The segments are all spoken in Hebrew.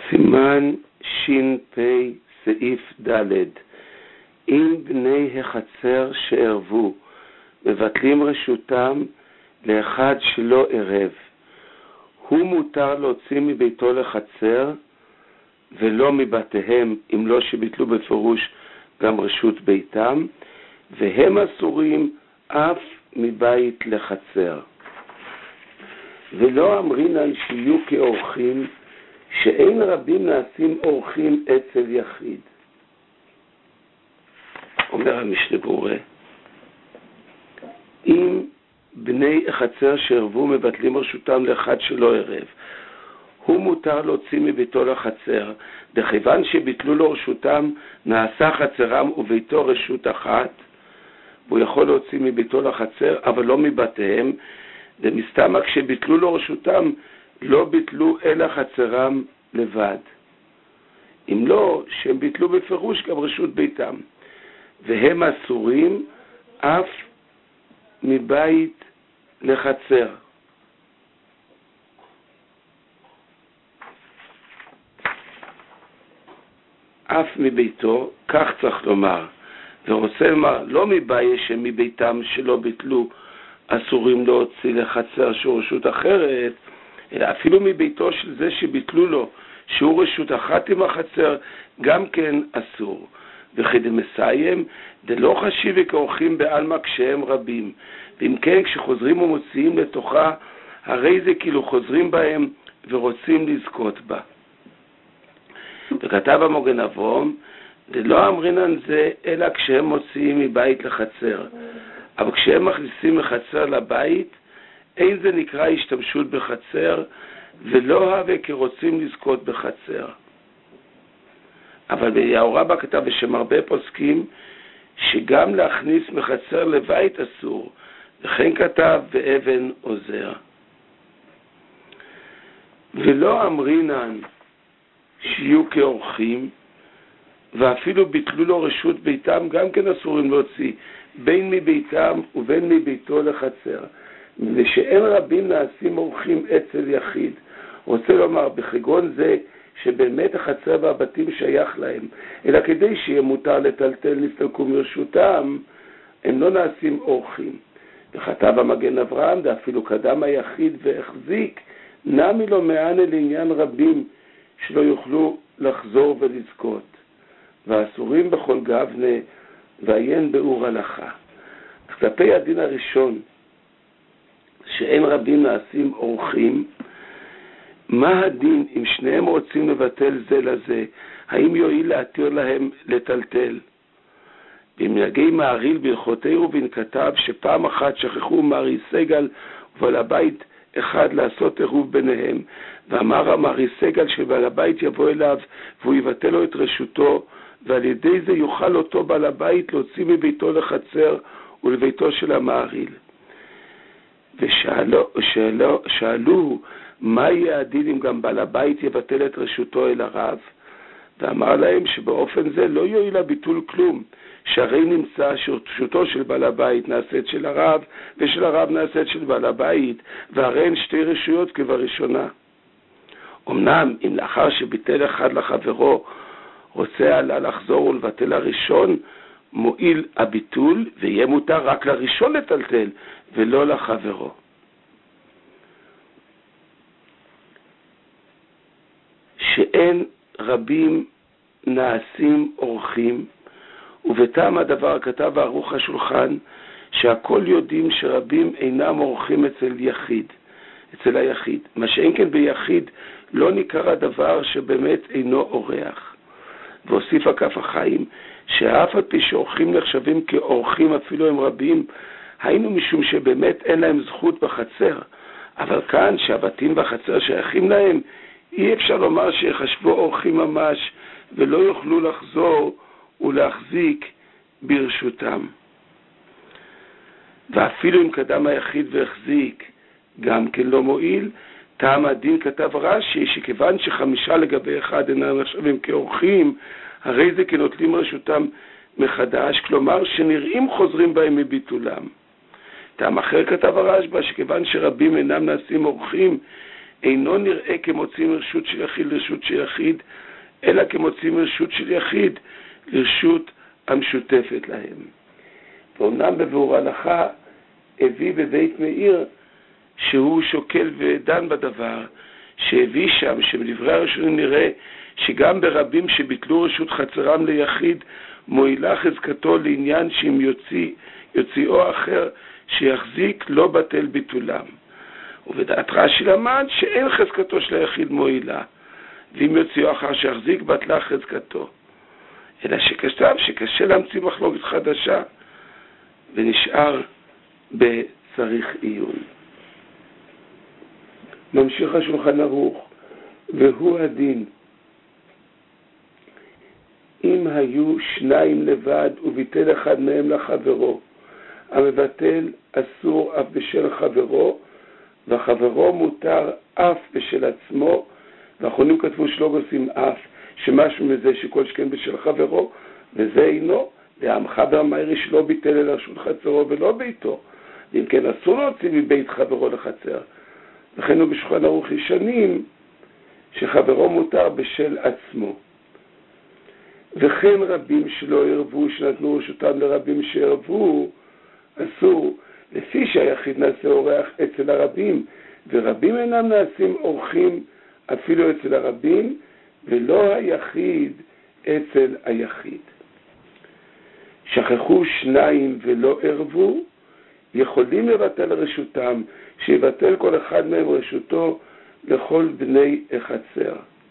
סימן ש"פ סעיף ד' אם בני החצר שערבו מבטלים רשותם לאחד שלא ערב, הוא מותר להוציא מביתו לחצר ולא מבתיהם, אם לא שביטלו בפירוש גם רשות ביתם, והם אסורים אף מבית לחצר. ולא אמרינן שיהיו כאורחים, שאין רבים נעשים אורחים אצל יחיד. אומר המשנה ברורה, אם בני החצר שערבו מבטלים רשותם לאחד שלא ערב, הוא מותר להוציא מביתו לחצר, דכיוון שביטלו לו רשותם נעשה חצרם וביתו רשות אחת, והוא יכול להוציא מביתו לחצר אבל לא מבתיהם, דמסתמה כשביטלו לו רשותם לא ביטלו אלא חצרם לבד, אם לא שהם ביטלו בפירוש גם רשות ביתם, והם אסורים אף מבית לחצר. אף מביתו, כך צריך לומר, ורוצה לומר לא מבית שמביתם שלא ביטלו אסורים להוציא לחצר שהוא רשות אחרת, אלא אפילו מביתו של זה שביטלו לו שהוא רשות אחת עם החצר גם כן אסור. וכדי מסיים דלא חשיבי כאורחים בעלמא כשהם רבים, ואם כן כשחוזרים ומוציאים לתוכה הרי זה כאילו חוזרים בהם ורוצים לזכות בה. וכתב המוגן אברום דלא אמרינן זה אלא כשהם מוציאים מבית לחצר, אבל כשהם מכניסים מחצר לבית אין זה נקרא השתמשות בחצר, ולא הווה כרוצים לזכות בחצר. אבל ביאור רבא כתב בשם הרבה פוסקים שגם להכניס מחצר לבית אסור, וכן כתב באבן עוזר. ולא אמרינן שיהיו כאורחים, ואפילו ביטלו לו רשות ביתם גם כן אסורים להוציא בין מביתם ובין מביתו לחצר, ושאין רבים נעשים אורחים אצל יחיד. רוצה לומר בחגון זה שבאמת החצר והבתים שייך להם, אלא כדי שיהיה מותר לטלטל נסתלקו מרשותם, הם לא נעשים אורחים. וכתב המגן אברהם ואפילו קדם היחיד והחזיק נמי לו מענה לעניין רבים שלא יוכלו לחזור ולזכות, ואסורים בכל גבנה ועיין באור הלכה. כלפי הדין הראשון שאין רבים נעשים אורחים, מה הדין אם שניהם רוצים לבטל זה לזה? האם יועיל להתיר להם לטלטל? במנהגי מעריל בהלכות רובין כתב שפעם אחת שכחו מארי סגל ובעל הבית אחד לעשות עירוב ביניהם, ואמר המארי סגל שבעל הבית יבוא אליו והוא יבטל לו את רשותו, ועל ידי זה יוכל אותו בעל הבית להוציא מביתו לחצר ולביתו של המעריל. ושאלו מה יהיה הדין אם גם בעל הבית יבטל את רשותו אל הרב, ואמר להם שבאופן זה לא יועיל הביטול כלום, שהרי נמצא שרשותו של בעל הבית נעשית של הרב ושל הרב נעשית של בעל הבית, והרי הן שתי רשויות כבראשונה. אמנם אם לאחר שביטל אחד לחברו רוצה עלה לחזור ולבטל הראשון, מועיל הביטול ויהיה מותר רק לראשון לטלטל ולא לחברו. שאין רבים נעשים אורחים, ובטעם הדבר כתב ערוך השולחן שהכל יודעים שרבים אינם אורחים אצל היחיד, מה שאין כן ביחיד לא ניכר הדבר שבאמת אינו אורח. והוסיף הכף החיים שאף על פי שאורחים נחשבים כאורחים אפילו הם רבים, היינו משום שבאמת אין להם זכות בחצר, אבל כאן שהבתים בחצר שייכים להם אי אפשר לומר שיחשבו אורחים ממש ולא יוכלו לחזור ולהחזיק ברשותם. ואפילו אם קדם היחיד והחזיק גם כן לא מועיל. טעם הדין כתב רש"י שכיוון שחמישה לגבי אחד אינם נחשבים כאורחים, הרי זה כנוטלים רשותם מחדש, כלומר שנראים חוזרים בהם מביטולם. טעם אחר כתב הרשב"א שכיוון שרבים אינם נעשים אורחים, אינו נראה כמוצאים רשות של יחיד לרשות של יחיד, אלא כמוצאים רשות של יחיד לרשות המשותפת להם. ואומנם בביאור ההלכה הביא בבית מאיר שהוא שוקל ודן בדבר, שהביא שם שבדברי הראשונים נראה שגם ברבים שביטלו רשות חצרם ליחיד מועילה חזקתו לעניין שאם יוציאו אחר שיחזיק לא בטל ביטולם. ובדעת רש"י למד שאין חזקתו של היחיד מועילה, ואם יוציאו אחר שיחזיק בטלה חזקתו. אלא שכתב שקשה להמציא מחלוקת חדשה, ונשאר בצריך עיון. ממשיך השולחן ערוך, והוא הדין. אם היו שניים לבד וביטל אחד מהם לחברו, המבטל אסור אף בשל חברו, וחברו מותר אף בשל עצמו, ואחרונים כתבו שלא גוסים אף, שמשהו מזה שכל שכן בשל חברו, וזה אינו, לעמך באמרי שלא ביטל אל רשות חצרו ולא ביתו, ואם כן אסור להוציא מבית חברו לחצר. לכן הוא בשולחן ערוך ישנים שחברו מותר בשל עצמו. וכן רבים שלא ירבו, שנתנו רשותם לרבים שירבו, אסור, לפי שהיחיד נעשה אורח אצל הרבים, ורבים אינם נעשים אורחים אפילו אצל הרבים, ולא היחיד אצל היחיד. שכחו שניים ולא ערבו, יכולים לבטל רשותם, שיבטל כל אחד מהם רשותו לכל בני החצר.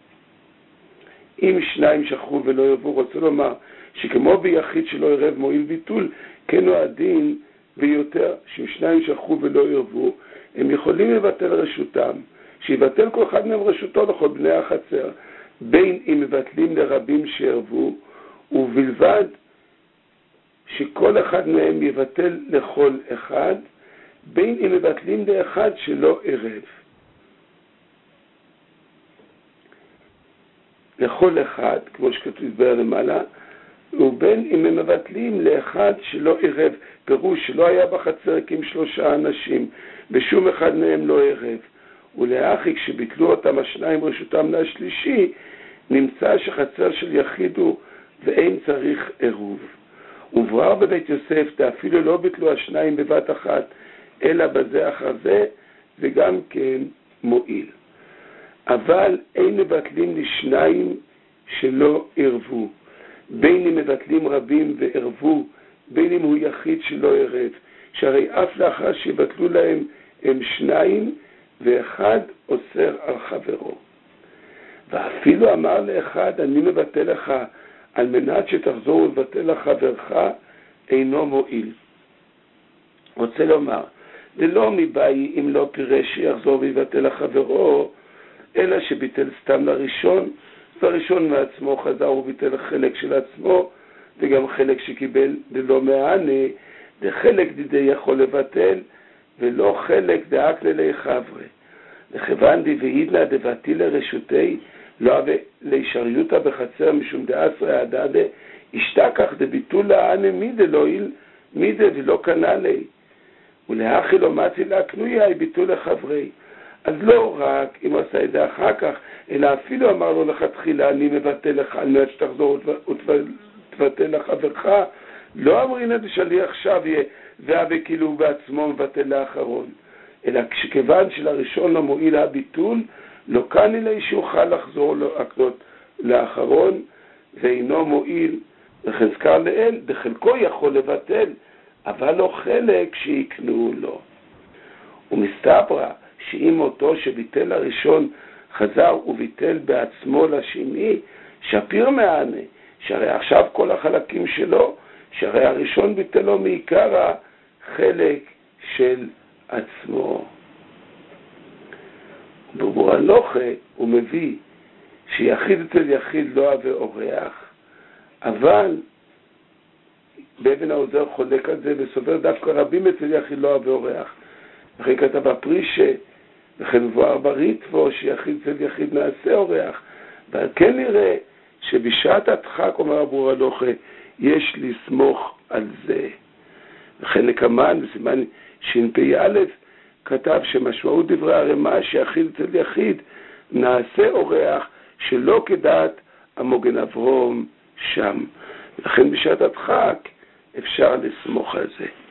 אם שניים שכחו ולא ערבו, רוצה לומר שכמו ביחיד שלא ערב מועיל ביטול, כן הוא הדין ויותר, שאם שניים שכחו ולא ערבו, הם יכולים לבטל רשותם, שיבטל כל אחד מהם רשותו לכל בני החצר, בין אם מבטלים לרבים שערבו, ובלבד שכל אחד מהם יבטל לכל אחד, בין אם מבטלים לאחד שלא ערב. לכל אחד, כמו שכתוב דבר למעלה, ובין אם הם מבטלים לאחד שלא ערב, פירוש שלא היה בחצר עם 3 אנשים, ושום אחד מהם לא ערב. ולאחי כשביטלו אותם השניים רשותם לשלישי, נמצא שחצר של יחיד הוא ואין צריך עירוב. ובואר בבית יוסף, אפילו לא ביטלו השניים בבת אחת, אלא בזה אחר זה, וגם כן מועיל. אבל אין מבטלים לשניים שלא ערבו. בין אם מבטלים רבים וערבו, בין אם הוא יחיד שלא ערב, שהרי אף לאחר שיבטלו להם הם שניים, ואחד אוסר על חברו. ואפילו אמר לאחד, אני מבטל לך, על מנת שתחזור ובטל לחברך, אינו מועיל. רוצה לומר, ולא מבאי אם לא פירש שיחזור ויבטל לחברו, אלא שביטל סתם לראשון, והראשון מעצמו חזר וביטל חלק של עצמו, וגם חלק שקיבל ולא מענה, וחלק דידי יכול לבטל, ולא חלק דאק לילי חברי. לכיוון דבעידנא דבתי לרשותי, לא לישריותא בחצר משום דאסרא הדדה, השתכח דביטול לענה מידה לא איל, מידה ולא קנה לי. ולאחי לא מצי להקנויה, ביטול לחברי. אז לא רק אם עשה את זה אחר כך, אלא אפילו אמר לו לכתחילה, אני מבטל לך על מנת שתחזור ותבטל לחברך, לא אמרינא דשליח שוויה, והווה כאילו בעצמו מבטל לאחרון. אלא כשכיוון שלראשון לא מועיל הביטול, לא כאן אלי שיוכל לחזור להקנות לאחרון, ואינו מועיל לחזקר לאל, בחלקו יכול לבטל, אבל לא חלק שיקנו לו. ומסתברא שאם אותו שביטל הראשון חזר וביטל בעצמו לשני, שפיר מענה, שהרי עכשיו כל החלקים שלו, שהרי הראשון ביטלו מעיקר החלק של עצמו. בביאור ההלכה הוא מביא שיחיד אצל יחיד לא הווה אורח, אבל באבן העוזר חולק על זה וסובר דווקא רבים אצל יחיד לא הווה אורח. וכן כתב הפרישה, וכן מבואר בריטבו שיחיד אצל יחיד נעשה אורח, ועל כן נראה שבשעת הדחק, אומר בביאור ההלכה, יש לסמוך על זה. וכן לקמן בסימן ש"פ א', כתב שמשמעות דברי הרמ"א שיחיד אצל יחיד נעשה אורח שלא כדעת המוגן אברום שם. לכן בשעת הדחק אפשר לסמוך על זה.